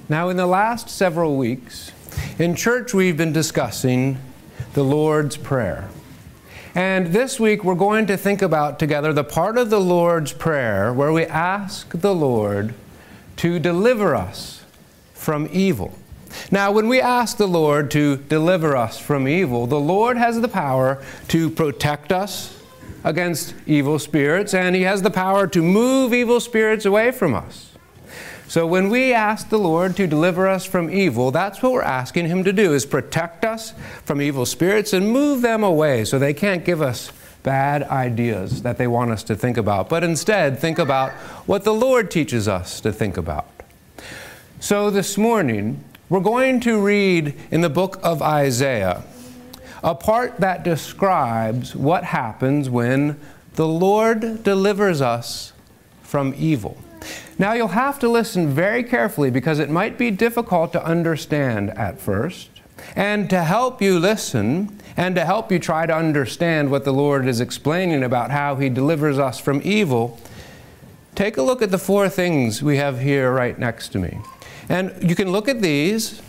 Now, in the last several weeks, in church we've been discussing the Lord's Prayer. And this week we're going to think about together the part of the Lord's Prayer where we ask the Lord to deliver us from evil. Now, when we ask the Lord to deliver us from evil, the Lord has the power to protect us against evil spirits, and He has the power to move evil spirits away from us. So when we ask the Lord to deliver us from evil, that's what we're asking Him to do, is protect us from evil spirits and move them away so they can't give us bad ideas that they want us to think about, but instead think about what the Lord teaches us to think about. So this morning, we're going to read in the book of Isaiah a part that describes what happens when the Lord delivers us from evil. Now you'll have to listen very carefully because it might be difficult to understand at first. And to help you listen and to help you try to understand what the Lord is explaining about how He delivers us from evil, take a look at the four things we have here right next to me. And you can look at these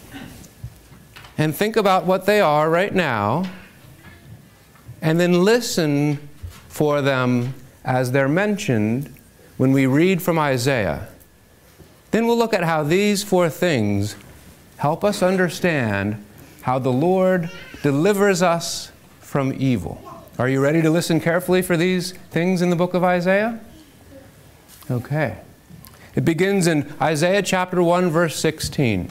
and think about what they are right now, and then listen for them as they're mentioned when we read from Isaiah. Then we'll look at how these four things help us understand how the Lord delivers us from evil. Are you ready to listen carefully for these things in the book of Isaiah? Okay. It begins in Isaiah chapter 1, verse 16.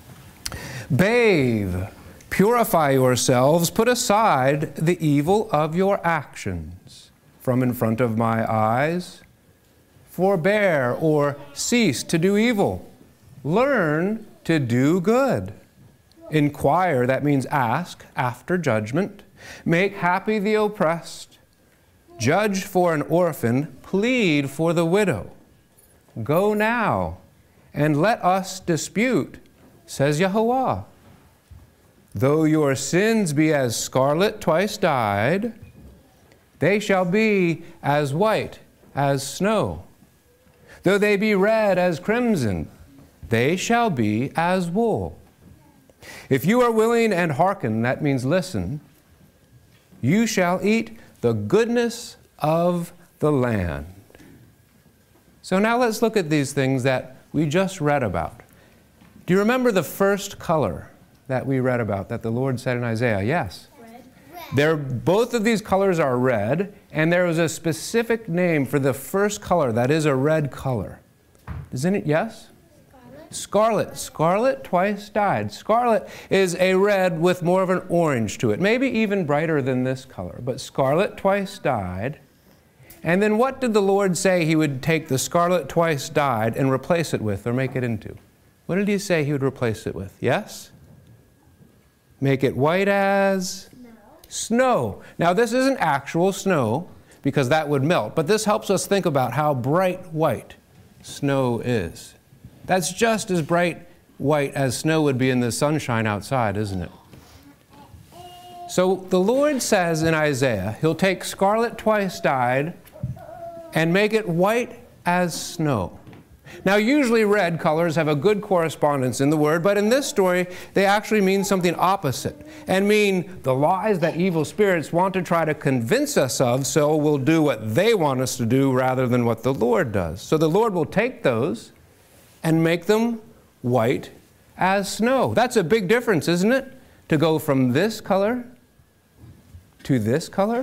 Bathe, purify yourselves, put aside the evil of your actions from in front of my eyes. Forbear or cease to do evil. Learn to do good. Inquire, that means ask, after judgment. Make happy the oppressed. Judge for an orphan. Plead for the widow. Go now, and let us dispute, says Yahuwah. Though your sins be as scarlet twice dyed, they shall be as white as snow. Though they be red as crimson, they shall be as wool. If you are willing and hearken, that means listen, you shall eat the goodness of the land. So now let's look at these things that we just read about. Do you remember the first color that we read about, that the Lord said in Isaiah? Yes. Both of these colors are red, and there is a specific name for the first color that is a red color. Isn't it? Yes? Scarlet. Scarlet twice dyed. Scarlet is a red with more of an orange to it, maybe even brighter than this color, but scarlet twice dyed. And then what did the Lord say He would take the scarlet twice dyed and replace it with or make it into? What did He say He would replace it with? Yes? Make it white as snow. Now, this isn't actual snow because that would melt, but this helps us think about how bright white snow is. That's just as bright white as snow would be in the sunshine outside, isn't it? So the Lord says in Isaiah, He'll take scarlet twice dyed and make it white as snow. Now, usually red colors have a good correspondence in the Word, but in this story, they actually mean something opposite and mean the lies that evil spirits want to try to convince us of, so we'll do what they want us to do rather than what the Lord does. So the Lord will take those and make them white as snow. That's a big difference, isn't it? To go from this color to this color?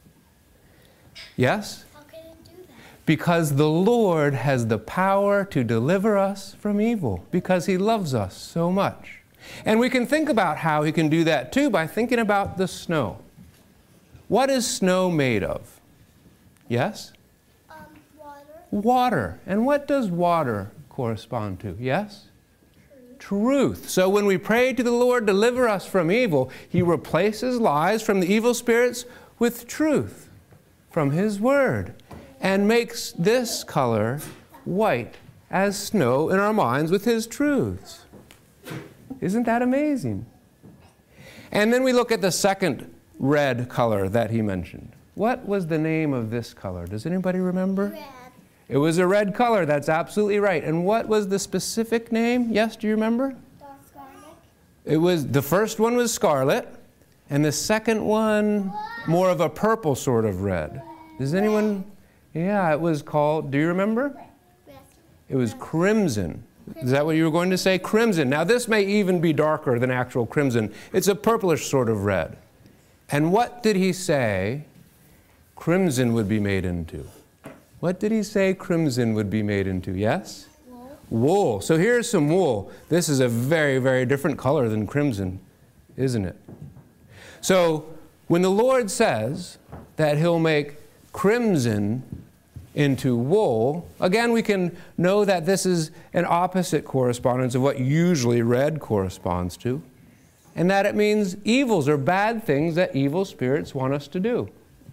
Yes? Because the Lord has the power to deliver us from evil, because He loves us so much. And we can think about how He can do that too by thinking about the snow. What is snow made of? Yes? Water. Water. And what does water correspond to? Yes? Truth. So when we pray to the Lord, deliver us from evil, He replaces lies from the evil spirits with truth from His Word, and makes this color white as snow in our minds with His truths. Isn't that amazing? And then we look at the second red color that He mentioned. What was the name of this color? Does anybody remember? Red. It was a red color. That's absolutely right. And what was the specific name? Yes, do you remember? Scarlet. It was, the first one was scarlet, and the second one more of a purple sort of red. Does anyone? Yeah, it was called, do you remember? Yes. It was crimson. Is that what you were going to say? Crimson. Now this may even be darker than actual crimson. It's a purplish sort of red. And what did he say crimson would be made into? What did he say crimson would be made into? Yes? Wool. Wool. So here's some wool. This is a very, very different color than crimson, isn't it? So when the Lord says that he'll make crimson into wool, again, we can know that this is an opposite correspondence of what usually red corresponds to, and that it means evils or bad things that evil spirits want us to do.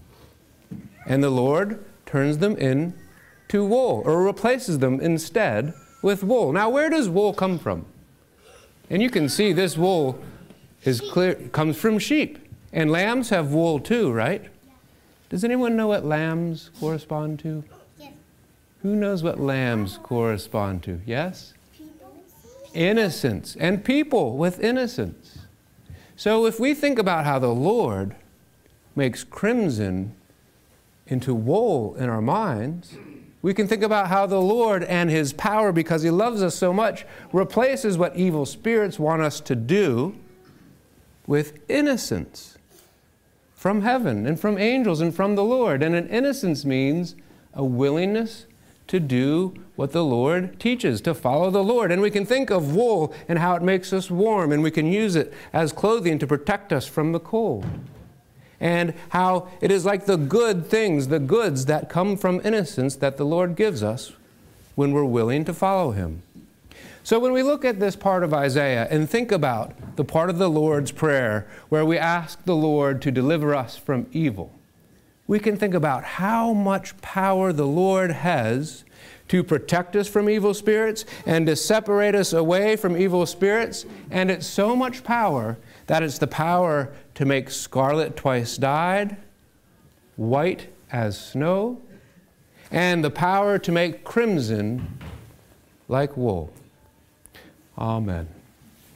And the Lord turns them into wool, or replaces them instead with wool. Now, where does wool come from? And you can see this wool is clear, comes from sheep. And lambs have wool too, right? Does anyone know what lambs correspond to? Yes. Who knows what lambs correspond to? Yes? People. Innocence, and people with innocence. So if we think about how the Lord makes crimson into wool in our minds, we can think about how the Lord and his power, because he loves us so much, replaces what evil spirits want us to do with innocence from heaven and from angels and from the Lord. And an innocence means a willingness to do what the Lord teaches, to follow the Lord. And we can think of wool and how it makes us warm, and we can use it as clothing to protect us from the cold. And how it is like the good things, the goods that come from innocence that the Lord gives us when we're willing to follow him. So when we look at this part of Isaiah and think about the part of the Lord's Prayer where we ask the Lord to deliver us from evil, we can think about how much power the Lord has to protect us from evil spirits and to separate us away from evil spirits. And it's so much power that it's the power to make scarlet twice dyed, white as snow, and the power to make crimson like wool. Amen.